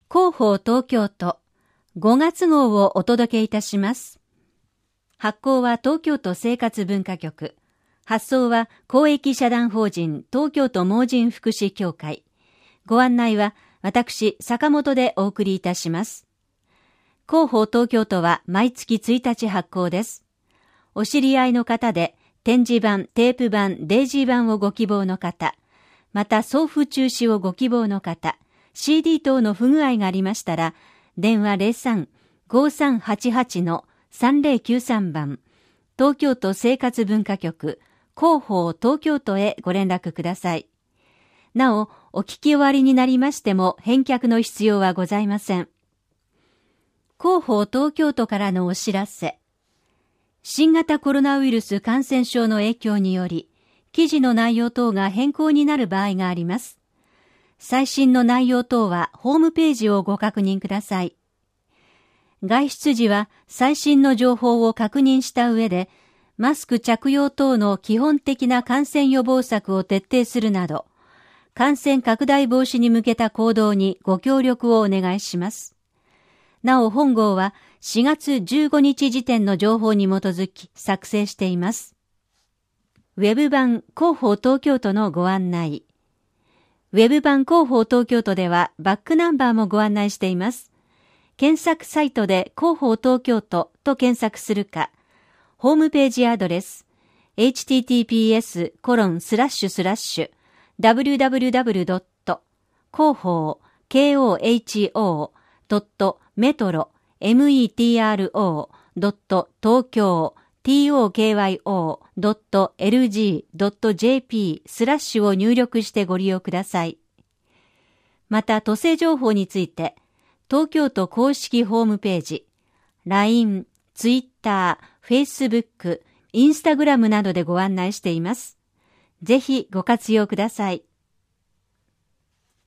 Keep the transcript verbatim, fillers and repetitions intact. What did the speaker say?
広報東京都ごがつ号をお届けいたします。発行は東京都生活文化局。発送は公益社団法人東京都盲人福祉協会。ご案内は私、坂本でお送りいたします。広報東京都は毎月ついたち発行です。お知り合いの方で展示版、テープ版、デイジー版をご希望の方、また送付中止をご希望の方、シーディー 等の不具合がありましたら、電話 ゼロさん ごさんはちはち さんぜろきゅうさん 番、東京都生活文化局、広報東京都へご連絡ください。なお、お聞き終わりになりましても返却の必要はございません。広報東京都からのお知らせ。新型コロナウイルス感染症の影響により、記事の内容等が変更になる場合があります。最新の内容等はホームページをご確認ください。外出時は最新の情報を確認した上で、マスク着用等の基本的な感染予防策を徹底するなど、感染拡大防止に向けた行動にご協力をお願いします。なお本号はしがつじゅうごにち時点の情報に基づき作成しています。ウェブ版広報東京都のご案内。ウェブ版広報東京都ではバックナンバーもご案内しています。検索サイトで広報東京都と検索するか、ホームページアドレス エイチティーティーピーエスコロンスラッシュスラッシュダブリューダブリューダブリュードット広報 ケーオーエイチオードットメトロ メトロ ドット東京 トクドットエルジードットジェーピー スラッシュを入力してご利用ください。また、都政情報について、東京都公式ホームページ、ライン、Twitter、Facebook、Instagram などでご案内しています。ぜひご活用ください。